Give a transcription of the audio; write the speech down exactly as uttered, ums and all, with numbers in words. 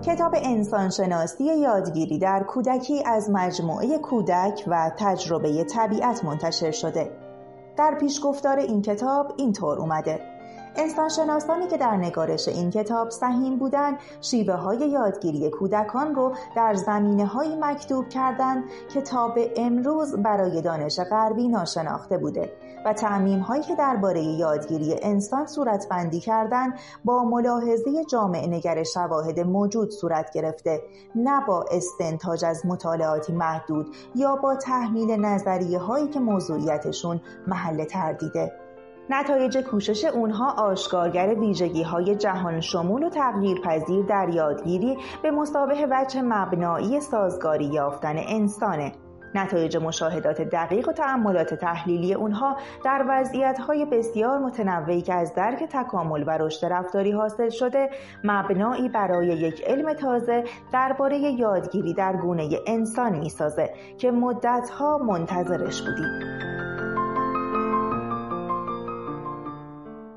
کتاب انسانشناسی یادگیری در کودکی از مجموعه کودک و تجربه طبیعت منتشر شده. در پیشگفتار این کتاب اینطور اومده: انسانشناسانی که در نگارش این کتاب سهیم بودند، شیوه های یادگیری کودکان رو در زمینه‌هایی مکتوب کردند که تا به امروز برای دانش غربی ناشناخته بوده و تعمیم‌هایی که درباره یادگیری انسان صورتبندی کردند با ملاحظه جامع نگر شواهد موجود صورت گرفته، نه با استنتاج از مطالعاتی محدود یا با تحمیل نظریه‌هایی که موضوعیتشون محل تردیده. نتایج کوشش اونها آشکارگر ویژگی‌های جهان شمول و تغییرپذیر در یادگیری به مثابه وجه مبنایی سازگاری یافتن انسانه. نتایج مشاهدات دقیق و تأملات تحلیلی اونها در وضعیت‌های بسیار متنوعی که از درک تکامل و رشد رفتاری حاصل شده، مبنایی برای یک علم تازه درباره یادگیری در گونه انسان می‌سازه که مدت‌ها منتظرش بودیم.